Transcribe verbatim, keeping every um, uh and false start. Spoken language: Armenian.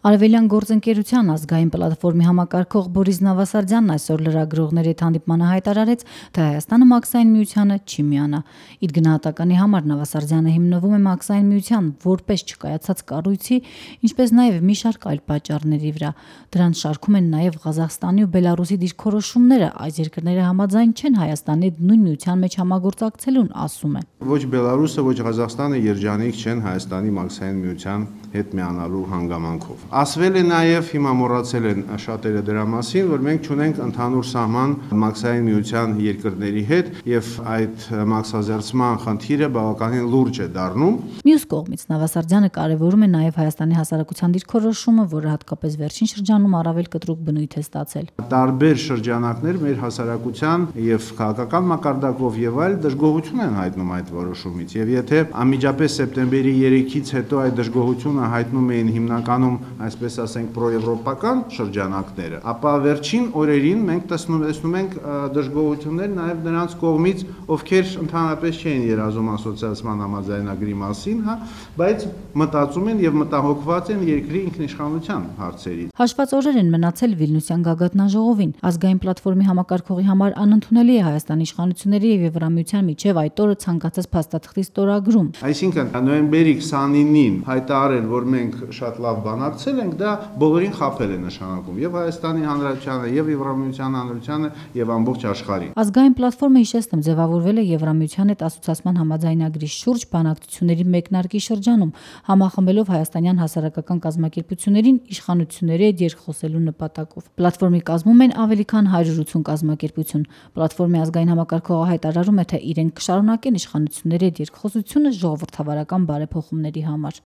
Արևելյան գործընկերության ազգային պլատֆորմի համակարգող Բորիս Նավասարդյանն այսօր լրագրողների հետ հանդիպմանը հայտարարեց, թե Հայաստանը Մաքսային միությանը չի միանա։ Իր գնահատականի համար Նավասարդյանը հիմնվում է Մաքսային միության որպես չկայացած կառույցի, ինչպես նաև մի շարք այլ պատճառների վրա։ Դրանց շարքում են նաև Ղազախստանի ու Բելարուսի դիրքորոշումները, այս երկրները համաձայն չեն Հայաստանի նույն միության մեջ համագործակցելուն, ասում է։ Ոչ Բելարուսը, ոչ Ղազախստանը երջանիկ չեն Հայաստանի Մաքսային միության հետ միանալու հանգամանքով։ Ասվել է նաև, հիմա մոռացել են շատերը դրա մասին, որ մենք ունենք ընդհանուր սահման Մաքսային միության երկրների հետ եւ այդ մաքսազերծման խնդիրը բավականին լուրջ է դառնում։ Մյուս կողմից Նավասարդյանը կարևորում է նաև Հայաստանի հասարակության դիրքորոշումը, որը հատկապես վերջին շրջանում առավել կտրուկ բնույթ է ստացել։ Տարբեր շրջանակներ մեր հասարակության եւ քաղաքական մակարդակով եւ այլ դժգոհություն են հայտնում այդ որոշումից եւ եթե անմիջապես սեպտեմբերի երեքից հետո այդ դժգոհությունը հայտնում էին հիմնականում, այսպես ասենք, պրոեվրոպական շրջանակները, ապա վերջին օրերին մենք տեսնում տեսնում ենք դժգոհություններ նաև նրանց կողմից, ովքեր ընդհանրապես չէին երազում ասոցիացիան համաձայնագրի մասին, հա, բայց մտածում են եւ մտահոգված են երկրի ինքնիշխանության հարցերից։ Հաշված օրեր են մնացել Վիլնյուսյան գագաթնաժողովին։ Ազգային պլատֆորմի համակարգողի համար անընդունելի է Հայաստանի իշխանությունների եւ Եվրամիության միջև այդ օրը ցանկացած փաստաթղթի ստորագրում։ Այսինքն նոյեմբերի քսանինին հայտարարել, որ մենք շատ լավ բանակցել ենք, դա բոլորին խաբել է նշանակում եւ Հայաստանի Հանրապետությանը, եւ Եվրամիության Հանրությանը, եւ ամբողջ աշխարհին։ Ազգային պլատֆորմը հիշեցնում ձևավորվել է Եվրամիության հետ ասոցիացման համաձայնագրի շուրջ բանակցությունների մեկնարկի շրջանում, համախմբելով հայաստանյան հասարակական կազմակերպություններին իշխանությունների հետ երկխոսելու նպատակով։ Պլատֆորմի կազմում են ավելի քան հարյուր ութսուն կազմակերպություն։ Պլատֆորմի ազգային համակարգողը հայտարարում է, թե իրենք կշարունակեն իշխանությունների հետ երկխոսությունը ժողովրդավարական բարեփոխումների համար։